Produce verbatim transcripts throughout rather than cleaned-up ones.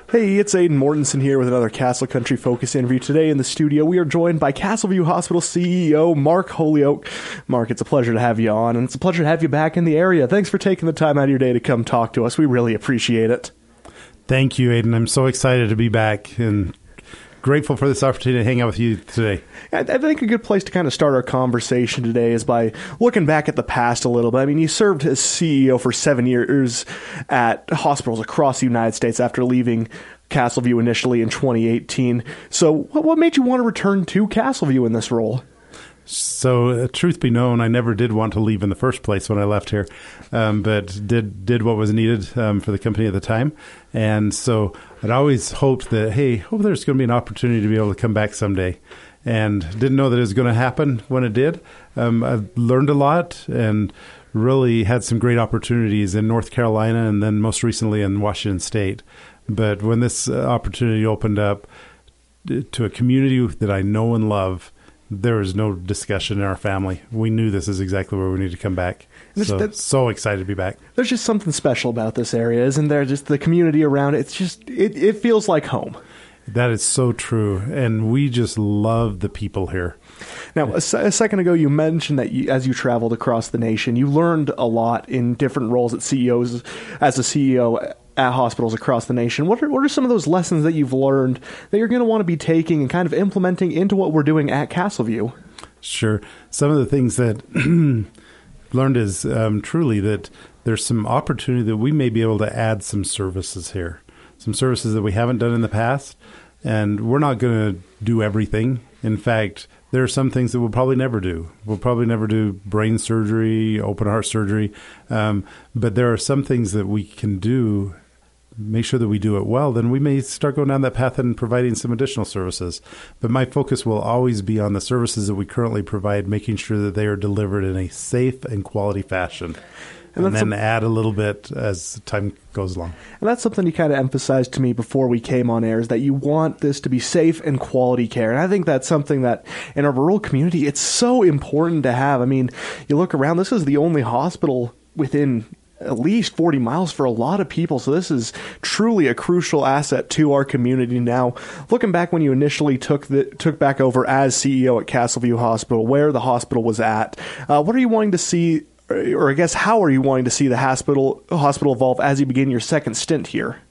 Hey, it's Aidan Mortensen here with another Castle Country Focus interview. Today in the studio, we are joined by Castleview Hospital C E O Mark Holyoke. Mark, it's a pleasure to have you on, and it's a pleasure to have you back in the area. Thanks for taking the time out of your day to come talk to us. We really appreciate it. Thank you, Aidan. I'm so excited to be back and grateful for this opportunity to hang out with you today. I think a good place to kind of start our conversation today is by looking back at the past a little bit. I mean, you served as C E O for seven years at hospitals across the United States after leaving Castleview initially in twenty eighteen. So what made you want to return to Castleview in this role? So, uh, truth be known, I never did want to leave in the first place when I left here, um, but did did what was needed um, for the company at the time. And so I'd always hoped that, hey, hope there's going to be an opportunity to be able to come back someday. And didn't know that it was going to happen when it did. Um, I've learned a lot and really had some great opportunities in North Carolina and then most recently in Washington State. But when this uh, opportunity opened up to a community that I know and love, there was no discussion in our family. We knew this is exactly where we need to come back. So, so excited to be back. There's just something special about this area, isn't there? Just the community around it. It's just, it, it feels like home. That is so true. And we just love the people here. Now, a, se- a second ago, you mentioned that you, as you traveled across the nation, you learned a lot in different roles at C E Os, as a C E O at hospitals across the nation. What are, what are some of those lessons that you've learned that you're going to want to be taking and kind of implementing into what we're doing at Castleview? Sure. Some of the things that learned is um, truly that there's some opportunity that we may be able to add some services here, some services that we haven't done in the past. And we're not going to do everything. In fact, there are some things that we'll probably never do. We'll probably never do brain surgery, open heart surgery. Um, but there are some things that we can do, make sure that we do it well. Then we may start going down that path and providing some additional services. But my focus will always be on the services that we currently provide, making sure that they are delivered in a safe and quality fashion. And, and then a, add a little bit as time goes along. And that's something you kind of emphasized to me before we came on air, is that you want this to be safe and quality care. And I think that's something that in a rural community, it's so important to have. I mean, you look around, this is the only hospital within at least forty miles for a lot of people. So this is truly a crucial asset to our community. Now, looking back when you initially took the, took back over as C E O at Castleview Hospital, where the hospital was at, uh, what are you wanting to see, or I guess how are you wanting to see the hospital hospital evolve as you begin your second stint here?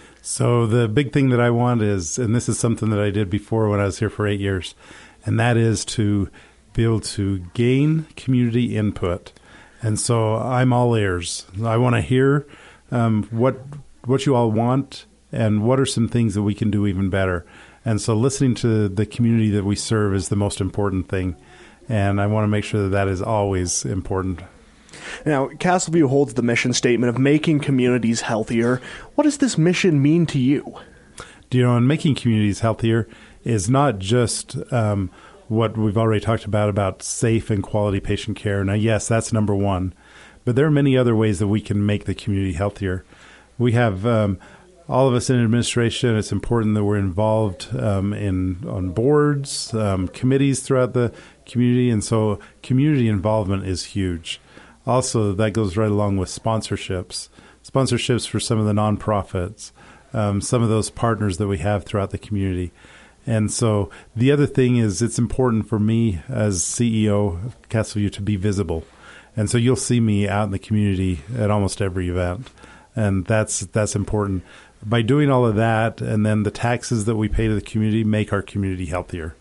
So the big thing that I want is, and this is something that I did before when I was here for eight years, and that is to be able to gain community input. And so I'm all ears. I want to hear um, what what you all want and what are some things that we can do even better. And so listening to the community that we serve is the most important thing. And I want to make sure that that is always important. Now, Castleview holds the mission statement of making communities healthier. What does this mission mean to you? Do you know, and making communities healthier is not just um, what we've already talked about, about safe and quality patient care. Now, yes, that's number one. But there are many other ways that we can make the community healthier. We have um, all of us in administration. It's important that we're involved um, in on boards, um, committees throughout the community. And so community involvement is huge. Also, that goes right along with sponsorships, sponsorships for some of the nonprofits, um, some of those partners that we have throughout the community. And so the other thing is it's important for me as C E O of Castleview to be visible. And so you'll see me out in the community at almost every event. And that's that's important. By doing all of that, and then the taxes that we pay to the community make our community healthier.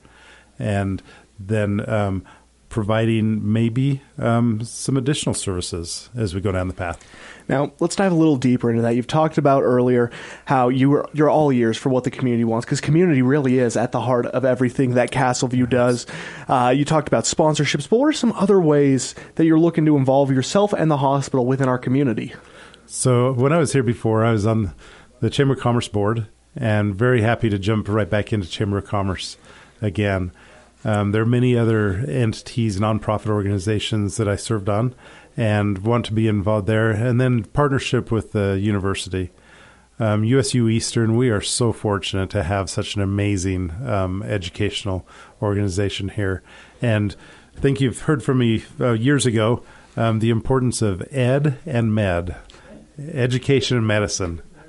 And then um providing maybe um, some additional services as we go down the path. Now, let's dive a little deeper into that. You've talked about earlier how you were, you're all ears for what the community wants, because community really is at the heart of everything that Castleview does. Uh, you talked about sponsorships, but what are some other ways that you're looking to involve yourself and the hospital within our community? So when I was here before, I was on the Chamber of Commerce board, and very happy to jump right back into Chamber of Commerce again. Um, there are many other entities, nonprofit organizations that I served on and want to be involved there. And then partnership with the university. Um, U S U Eastern, we are so fortunate to have such an amazing um, educational organization here. And I think you've heard from me uh, years ago um, the importance of ed and med, education and medicine.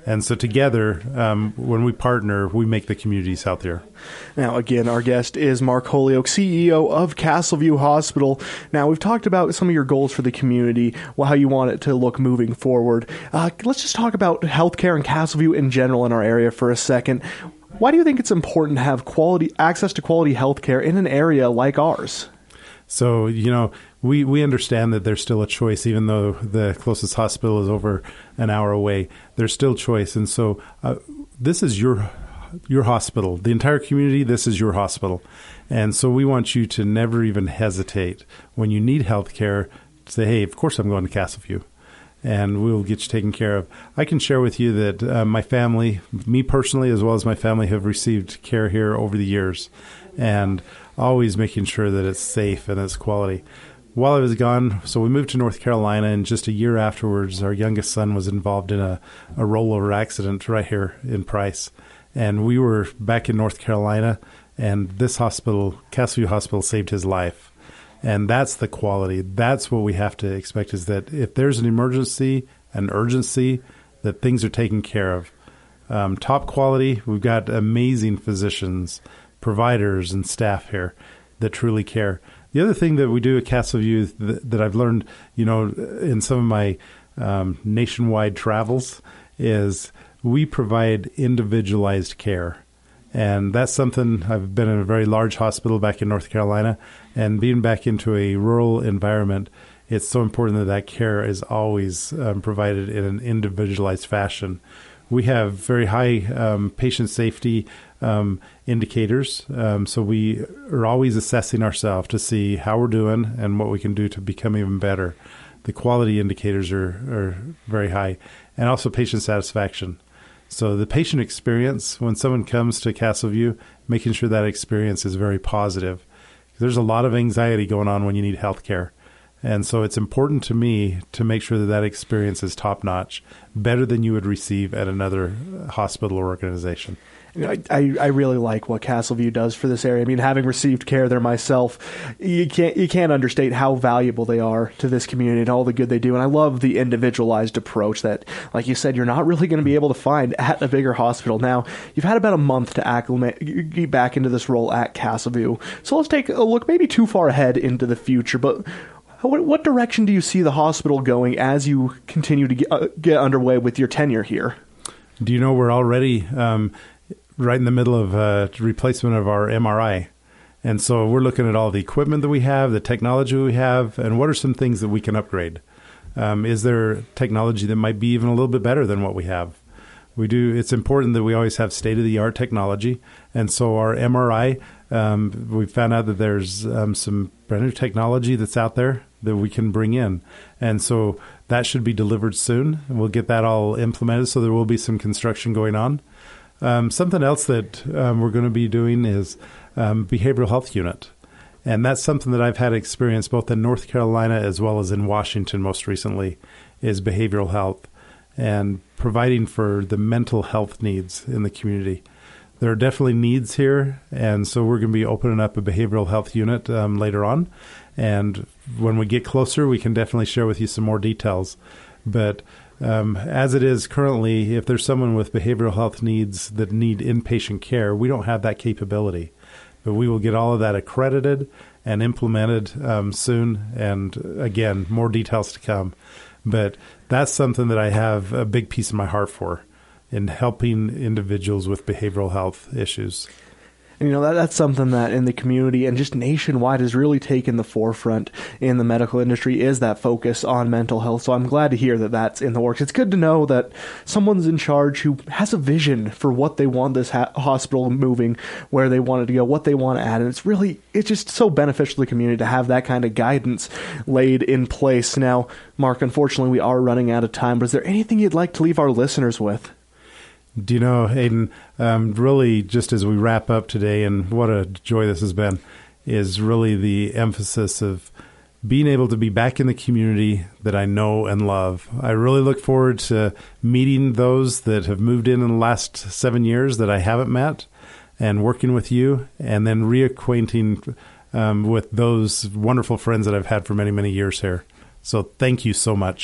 And so together, um, when we partner, we make the communities healthier. Now, again, our guest is Mark Holyoke, C E O of Castleview Hospital. Now, we've talked about some of your goals for the community, well, how you want it to look moving forward. Uh, let's just talk about healthcare and Castleview in general in our area for a second. Why do you think it's important to have quality access to quality healthcare in an area like ours? So, you know, we, we understand that there's still a choice, even though the closest hospital is over an hour away. There's still choice. And so uh, this is your your hospital. The entire community, this is your hospital. And so we want you to never even hesitate when you need health care to say, hey, of course I'm going to Castleview, and we'll get you taken care of. I can share with you that uh, my family, me personally, as well as my family, have received care here over the years, and always making sure that it's safe and it's quality. While I was gone, so we moved to North Carolina, and just a year afterwards, our youngest son was involved in a, a rollover accident right here in Price. And we were back in North Carolina, and this hospital, Castleview Hospital, saved his life. And that's the quality. That's what we have to expect, is that if there's an emergency, an urgency, that things are taken care of. Um, top quality, we've got amazing physicians, providers, and staff here that truly care. The other thing that we do at Castleview that, that I've learned, you know, in some of my um, nationwide travels is we provide individualized care. And that's something, I've been in a very large hospital back in North Carolina, and being back into a rural environment, it's so important that that care is always um, provided in an individualized fashion. We have very high um, patient safety um, indicators, um, so we are always assessing ourselves to see how we're doing and what we can do to become even better. The quality indicators are, are very high, and also patient satisfaction. So the patient experience, when someone comes to Castleview, making sure that experience is very positive. There's a lot of anxiety going on when you need health care. And so it's important to me to make sure that that experience is top-notch, better than you would receive at another hospital or organization. I, I, I really like what Castleview does for this area. I mean, having received care there myself, you can't you can't understate how valuable they are to this community and all the good they do. And I love the individualized approach that, like you said, you're not really going to be able to find at a bigger hospital. Now, you've had about a month to acclimate, get back into this role at Castleview. So let's take a look, maybe too far ahead into the future, but what, what direction do you see the hospital going as you continue to get, uh, get underway with your tenure here? Do you know we're already um, right in the middle of uh, replacement of our M R I. And so we're looking at all the equipment that we have, the technology we have, and what are some things that we can upgrade? Um, is there technology that might be even a little bit better than what we have? We do. It's important that we always have state-of-the-art technology. And so our M R I, um, we found out that there's um, some brand new technology that's out there that we can bring in. And so that should be delivered soon. And we'll get that all implemented, so there will be some construction going on. Um, something else that um, we're going to be doing is um, behavioral health unit. And that's something that I've had experience both in North Carolina as well as in Washington most recently, is behavioral health and providing for the mental health needs in the community. There are definitely needs here, and so we're going to be opening up a behavioral health unit um, later on. And when we get closer, we can definitely share with you some more details. But Um, as it is currently, if there's someone with behavioral health needs that need inpatient care, we don't have that capability. But we will get all of that accredited and implemented um, soon. And again, more details to come. But that's something that I have a big piece of my heart for, in helping individuals with behavioral health issues. And, you know, that, that's something that in the community and just nationwide has really taken the forefront in the medical industry, is that focus on mental health. So I'm glad to hear that that's in the works. It's good to know that someone's in charge who has a vision for what they want this ha- hospital moving, where they want it to go, what they want to add. And it's really, it's just so beneficial to the community to have that kind of guidance laid in place. Now, Mark, unfortunately, we are running out of time, but is there anything you'd like to leave our listeners with? Do you know, Hayden, um, really just as we wrap up today, and what a joy this has been, is really the emphasis of being able to be back in the community that I know and love. I really look forward to meeting those that have moved in in the last seven years that I haven't met, and working with you, and then reacquainting um, with those wonderful friends that I've had for many, many years here. So thank you so much.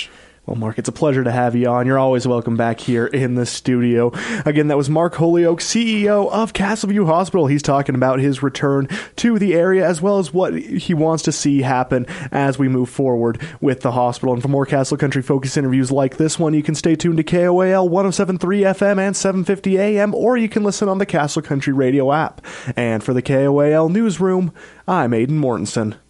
Well, Mark, it's a pleasure to have you on. You're always welcome back here in the studio. Again, that was Mark Holyoke, C E O of Castleview Hospital. He's talking about his return to the area as well as what he wants to see happen as we move forward with the hospital. And for more Castle Country Focus interviews like this one, you can stay tuned to K O A L one oh seven point three F M and seven fifty A M, or you can listen on the Castle Country Radio app. And for the K O A L Newsroom, I'm Aidan Mortensen.